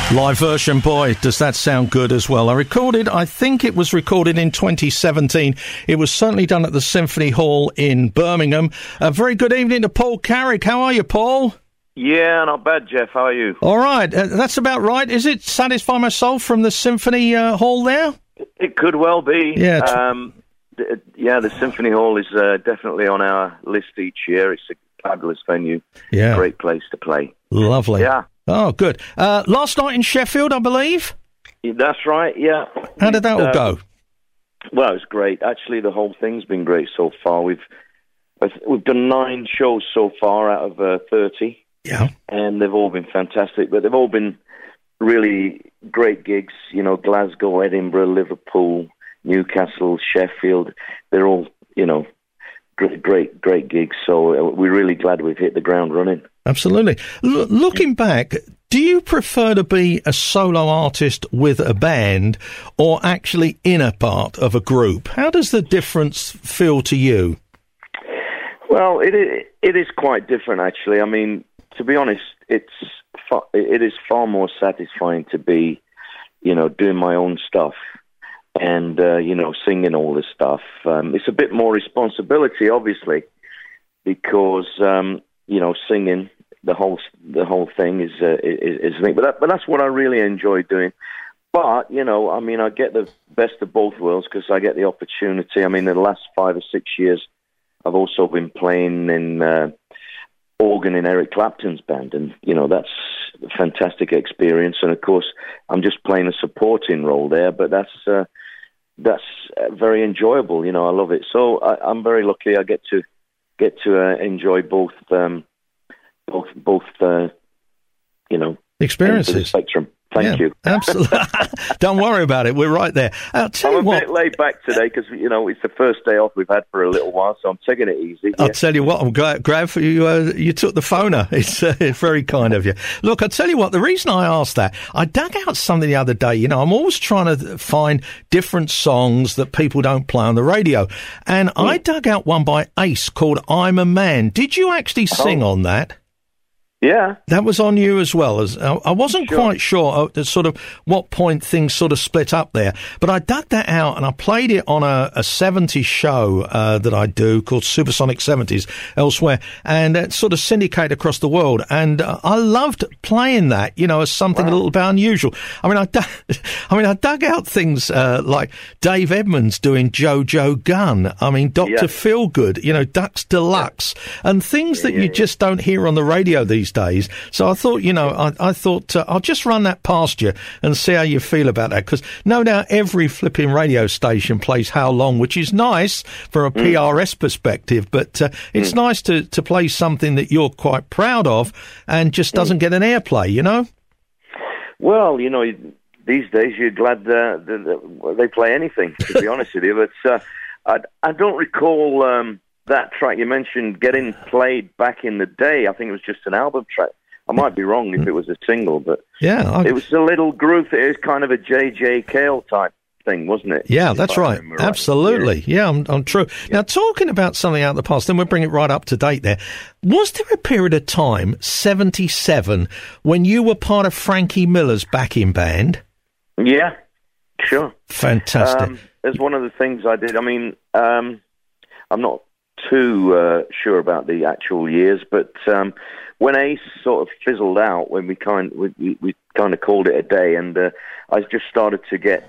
Live version, boy, does that sound good as well. I think it was recorded in 2017. It was certainly done at the Symphony Hall in Birmingham. A very good evening to Paul Carrick. How are you, Paul? Yeah, not bad, Jeff. How are you? All right. That's about right. Is it Satisfy My Soul from the Symphony Hall there? It could well be. Yeah. The Symphony Hall is definitely on our list each year. It's a fabulous venue. Yeah. Great place to play. Lovely. Yeah. Oh, good. Last night in Sheffield, I believe? That's right, yeah. How did that all go? Well, it was great. Actually, the whole thing's been great so far. We've done 9 shows so far out of 30. Yeah. And they've all been fantastic, but they've all been really great gigs. You know, Glasgow, Edinburgh, Liverpool, Newcastle, Sheffield. They're all, great gigs. So we're really glad we've hit the ground running. Absolutely. Looking back, do you prefer to be a solo artist with a band or actually in a part of a group? How does the difference feel to you? Well, it is quite different, actually. I mean, to be honest, it is far more satisfying to be, doing my own stuff and, singing all this stuff. It's a bit more responsibility, obviously, because, singing the whole thing is a thing. But that's what I really enjoy doing. But, I get the best of both worlds because I get the opportunity. I mean, in the last 5 or 6 years, I've also been playing in organ in Eric Clapton's band, and that's a fantastic experience. And of course, I'm just playing a supporting role there, but that's very enjoyable. I love it. So I'm very lucky. I get to enjoy both experiences. Ends of the spectrum. Thank you. Absolutely. Don't worry about it. We're right there. I'm a bit laid back today because, it's the first day off we've had for a little while, so I'm taking it easy. I'll tell you what, I'm glad for you. You took the phoner. It's very kind of you. Look, I'll tell you what, the reason I asked that, I dug out something the other day. I'm always trying to find different songs that people don't play on the radio. And I dug out one by Ace called I'm a Man. Did you actually sing on that? Yeah. That was on you as well. As I wasn't quite sure at sort of what point things sort of split up there, but I dug that out and I played it on a 70s show that I do called Supersonic 70s elsewhere, and it's sort of syndicated across the world. And I loved playing that, as something a little bit unusual. I mean, I dug out things like Dave Edmunds doing Jojo Gunn. I mean, Dr. Feelgood, Ducks Deluxe, and things that you just don't hear on the radio these days. So I thought, I thought I'll just run that past you and see how you feel about that, because no doubt every flipping radio station plays How Long, which is nice from a PRS perspective, but it's nice to play something that you're quite proud of and just doesn't get an airplay, Well, these days you're glad they play anything, to be honest with you, but I don't recall that track you mentioned getting played back in the day. I think it was just an album track. I might be wrong if it was a single, but it was a little groove. It was kind of a J.J. Cale type thing, wasn't it? Yeah, that's right. Absolutely. Yeah, I'm true. Yeah. Now, talking about something out of the past, then we'll bring it right up to date there. Was there a period of time, 77, when you were part of Frankie Miller's backing band? Yeah, sure. Fantastic. It's one of the things I did. I mean, I'm not too sure about the actual years, but when Ace sort of fizzled out, when we kind of called it a day, and I just started to get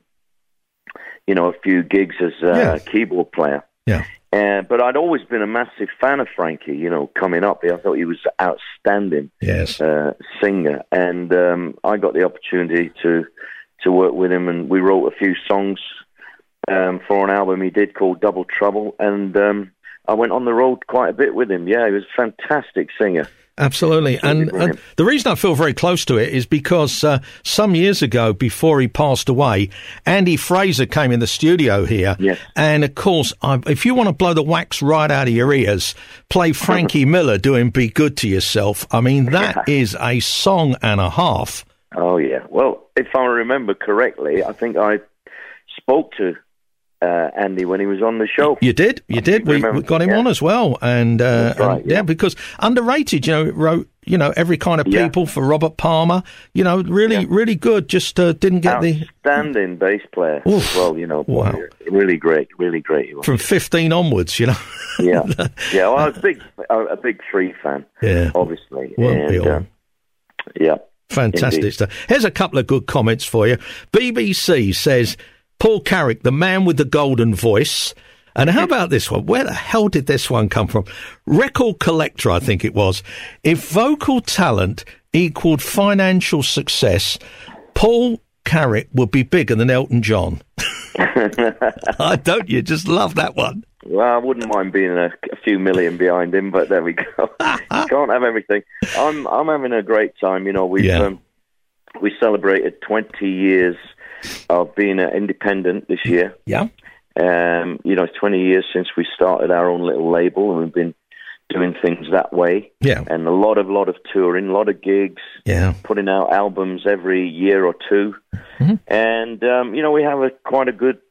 a few gigs as a keyboard player. Yeah. But I'd always been a massive fan of Frankie. Coming up, I thought he was outstanding. Yes. Singer, and I got the opportunity to work with him, and we wrote a few songs for an album he did called Double Trouble, and I went on the road quite a bit with him. Yeah, he was a fantastic singer. Absolutely. And the reason I feel very close to it is because some years ago, before he passed away, Andy Fraser came in the studio here. Yes. And, of course, if you want to blow the wax right out of your ears, play Frankie Miller doing Be Good to Yourself. I mean, that is a song and a half. Oh, yeah. Well, if I remember correctly, I think I spoke to Andy, when he was on the show. You did. We got him on as well, and, right, yeah, because underrated. Wrote every kind of people for Robert Palmer. Really good. Just didn't get the outstanding bass player as well. Wow. Really great. From 15 onwards. Yeah. Well, I was a big Free fan. Yeah, obviously. Yeah. Fantastic Indeed. stuff. Here's a couple of good comments for you. BBC says, Paul Carrick, the man with the golden voice. And how about this one? Where the hell did this one come from? Record Collector, I think it was. If vocal talent equaled financial success, Paul Carrick would be bigger than Elton John. Don't you? Just love that one. Well, I wouldn't mind being a few million behind him, but there we go. You can't have everything. I'm having a great time. We celebrated 20 years of being independent this year. Yeah. It's 20 years since we started our own little label, and we've been doing things that way. Yeah. And a lot of touring, a lot of gigs. Yeah. Putting out albums every year or two. Mm-hmm. And, we have quite a good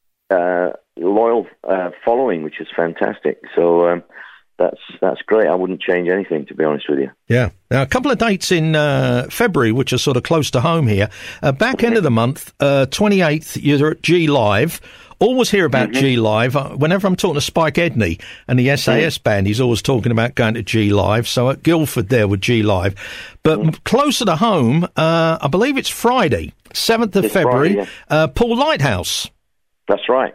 loyal following, which is fantastic. So that's great. I wouldn't change anything, to be honest with you. Yeah. Now, a couple of dates in February, which are sort of close to home here. Back end of the month, 28th, you're at G Live. Always hear about G Live. Whenever I'm talking to Spike Edney and the SAS band, he's always talking about going to G Live. So at Guildford there with G Live. But closer to home, I believe it's Friday, 7th of February, Friday, Poole Lighthouse. That's right.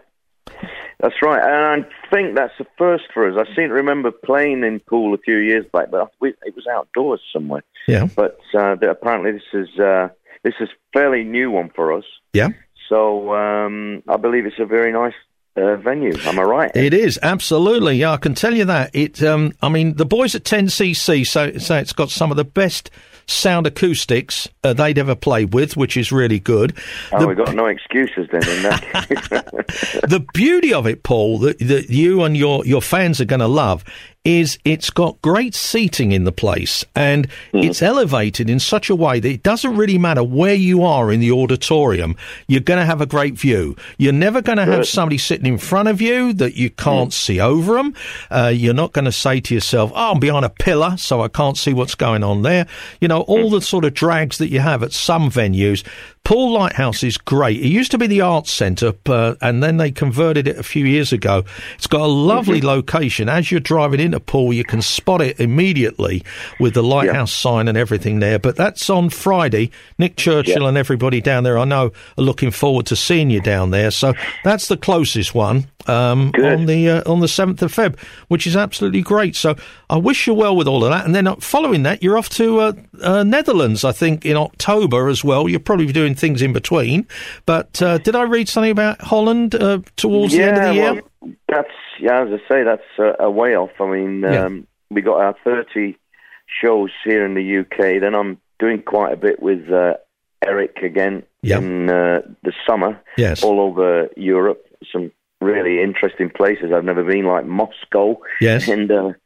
And I think that's a first for us. I seem to remember playing in Poole a few years back, but it was outdoors somewhere. Yeah. But apparently this is a fairly new one for us. Yeah. So I believe it's a very nice venue. Am I right? It is, absolutely. Yeah, I can tell you that. The boys at 10cc say it's got some of the best sound acoustics they'd ever played with, which is really good. We've got no excuses then in that case. The beauty of it, Paul, that you and your fans are going to love, is it's got great seating in the place, and it's elevated in such a way that it doesn't really matter where you are in the auditorium, you're going to have a great view. You're never going to have somebody sitting in front of you that you can't see over them. You're not going to say to yourself, I'm behind a pillar, so I can't see what's going on there. All the sort of drags that you have at some venues. Poole Lighthouse is great. It used to be the Arts Centre, and then they converted it a few years ago. It's got a lovely location. As you're driving into Poole, you can spot it immediately with the lighthouse sign and everything there. But that's on Friday. Nick Churchill and everybody down there, I know, are looking forward to seeing you down there. So that's the closest one on the 7th of Feb, which is absolutely great. So I wish you well with all of that. And then following that, you're off to Netherlands, I think, in October as well. You're probably doing things in between, but did I read something about Holland towards the end of the year? Well, that's as I say, that's a way off. I mean, we got our 30 shows here in the UK. Then I'm doing quite a bit with Eric again in the summer, all over Europe. Some really interesting places I've never been, like Moscow and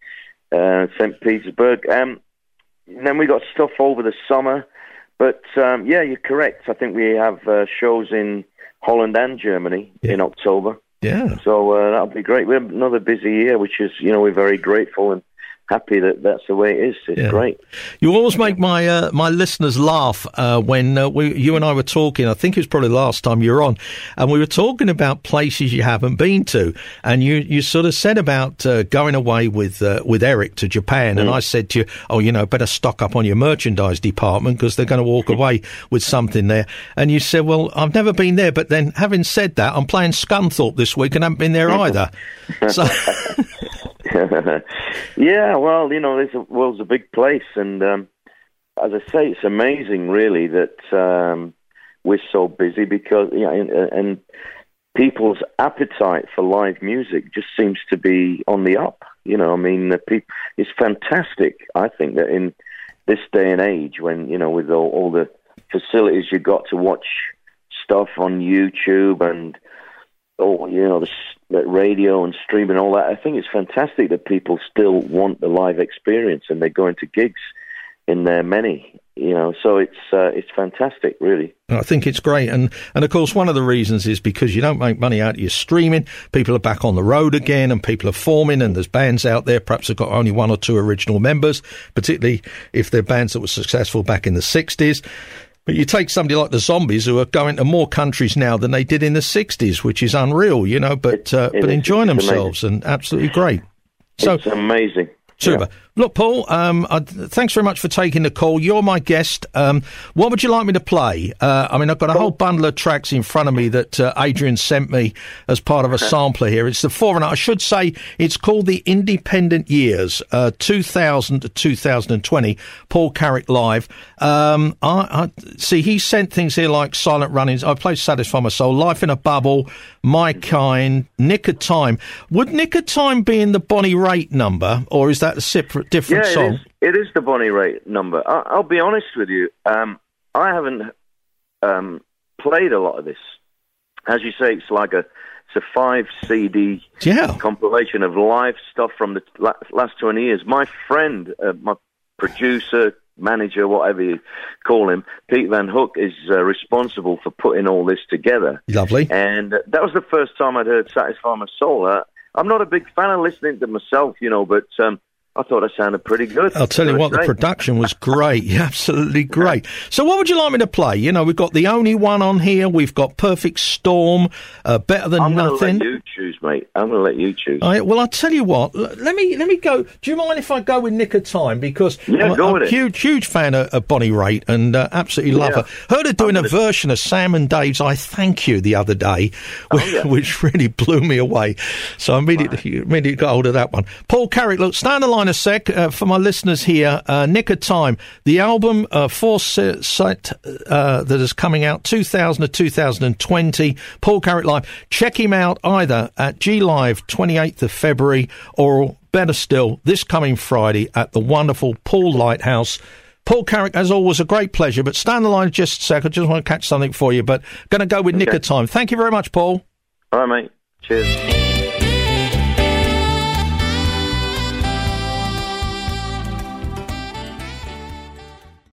St. Petersburg. And then we got stuff over the summer. But, you're correct. I think we have shows in Holland and Germany in October. Yeah. So that'll be great. We have another busy year, which is, we're very grateful and happy that that's the way it is. It's great. You always make my my listeners laugh when you and I were talking. I think it was probably the last time you were on, and we were talking about places you haven't been to, and you sort of said about going away with Eric to Japan, and I said to you, better stock up on your merchandise department because they're going to walk away with something there. And you said, well, I've never been there, but then having said that, I'm playing Scunthorpe this week and haven't been there either. So. Yeah, well, this world's a big place, and as I say, it's amazing, really, that we're so busy because, and people's appetite for live music just seems to be on the up. It's fantastic. I think that in this day and age, when with all the facilities you've got to watch stuff on YouTube and the radio and streaming and all that. I think it's fantastic that people still want the live experience and they're going to gigs in their many, So it's fantastic, really. I think it's great. And of course, one of the reasons is because you don't make money out of your streaming. People are back on the road again and people are forming, and there's bands out there perhaps have got only one or two original members, particularly if they're bands that were successful back in the 60s. But you take somebody like the Zombies, who are going to more countries now than they did in the 60s, which is unreal, but enjoying themselves amazing. And absolutely great. So it's amazing. Super. Yeah. Look, Paul, thanks very much for taking the call. You're my guest. What would you like me to play? I've got a whole bundle of tracks in front of me that Adrian sent me as part of a sampler here. It's the Forerunner. I should say it's called the Independent Years, 2000 to 2020, Paul Carrick Live. I see he sent things here like Silent Runnings. I played Satisfy My Soul, Life in a Bubble, My Kind, Nick of Time. Would Nick of Time be in the Bonnie Raitt number, or is that a different song? It is the Bonnie Raitt number. I'll be honest with you. I haven't played a lot of this. As you say, it's a 5 CD compilation of live stuff from the last 20 years. My friend, my producer, manager, whatever you call him, Pete Van Hook, is responsible for putting all this together. Lovely. And that was the first time I'd heard Satisfy My Soul. I'm not a big fan of listening to myself, but I thought I sounded pretty good. I'll tell you what, the production was great. Yeah, absolutely great. So what would you like me to play? We've got The Only One on here. We've got Perfect Storm, Better Than Nothing. I'm going to let you choose, mate. I'm going to let you choose. Well, I'll tell you what. Let me go. Do you mind if I go with Nick of Time? Because I'm a huge fan of Bonnie Raitt and absolutely love her. Heard her doing a version of Sam and Dave's I Thank You the other day, which really blew me away. So I immediately got hold of that one. Paul Carrick, look, stay on the line a sec for my listeners here. Nick of Time, the album Foresight that is coming out 2000 to 2020, Paul Carrick Live. Check him out either at G Live 28th of February or better still this coming Friday at the wonderful Paul Lighthouse. Paul Carrick, as always, a great pleasure, but stay on the line just a sec. I just want to catch something for you, but going to go with Nick of Time. Thank you very much, Paul. All right, mate. Cheers.